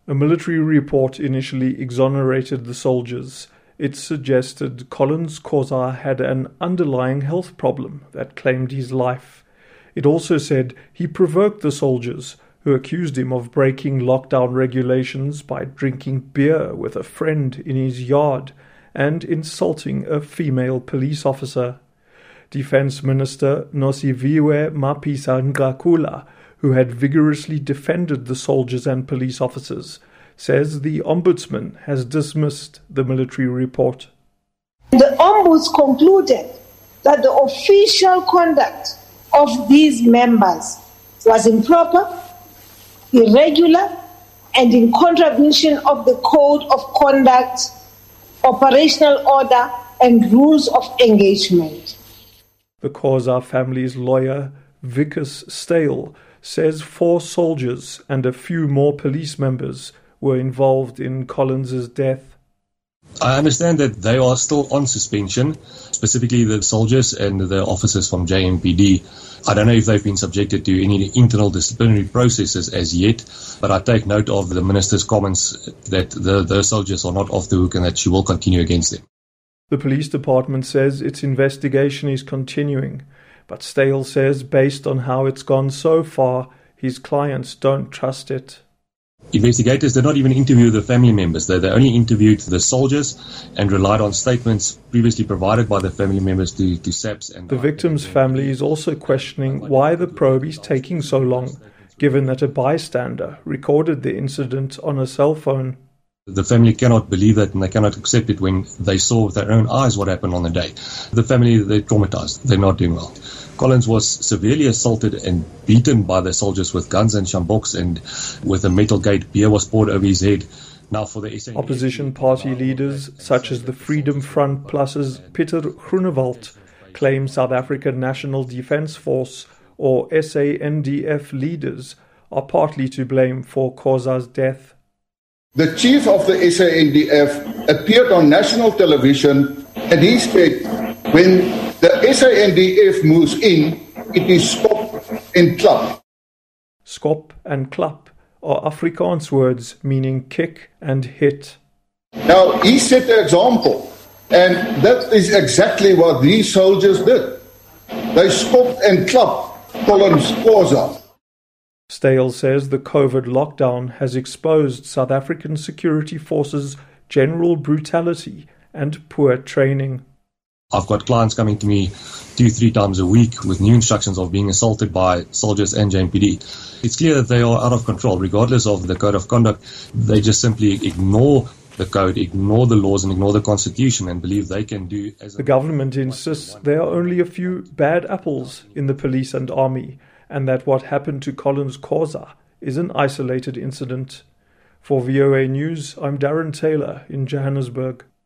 A military report initially exonerated the soldiers. It suggested Collins Khoza had an underlying health problem that claimed his life. It also said he provoked the soldiers, who accused him of breaking lockdown regulations by drinking beer with a friend in his yard and insulting a female police officer. Defense Minister Nosiviwe Mapisa-Nqakula, who had vigorously defended the soldiers and police officers, says the Ombudsman has dismissed the military report. The Ombuds concluded that the official conduct of these members was improper, irregular, and in contravention of the Code of Conduct, Operational Order, and Rules of Engagement. The Khoza family's lawyer, Vikas Stale, says 4 soldiers and a few more police members were involved in Collins's death. I understand that they are still on suspension, specifically the soldiers and the officers from JMPD. I don't know if they've been subjected to any internal disciplinary processes as yet, but I take note of the minister's comments that the soldiers are not off the hook and that she will continue against them. The police department says its investigation is continuing, but Stale says based on how it's gone so far, his clients don't trust it. Investigators did not even interview the family members. They only interviewed the soldiers and relied on statements previously provided by the family members to SAPS. And the victim's family is also questioning why the probe is taking so long, given that a bystander recorded the incident on a cell phone. The family cannot believe that and they cannot accept it when they saw with their own eyes what happened on the day. The family, they're traumatized. They're not doing well. Collins was severely assaulted and beaten by the soldiers with guns and shamboks, and with a metal gate, beer was poured over his head. Now for the SANDF, opposition party leaders such as the Freedom Front Plus's Pieter Groenewald claim South African National Defence Force or SANDF leaders are partly to blame for Khoza's death. The chief of the SANDF appeared on national television and he said, when the SANDF moves in, it is skop and klap. Skop and klap are Afrikaans words meaning kick and hit. Now, he set the example, and that is exactly what these soldiers did. They skopped and klapped Collins Khoza. Stale says the COVID lockdown has exposed South African security forces' general brutality and poor training. I've got clients coming to me 2-3 times a week with new instructions of being assaulted by soldiers and JMPD. It's clear that they are out of control, regardless of the code of conduct. They just simply ignore the code, ignore the laws and ignore the constitution and believe they can do as the government insists there are only a few bad apples in the police and army, and that what happened to Collins Khoza is an isolated incident. For VOA News, I'm Darren Taylor in Johannesburg.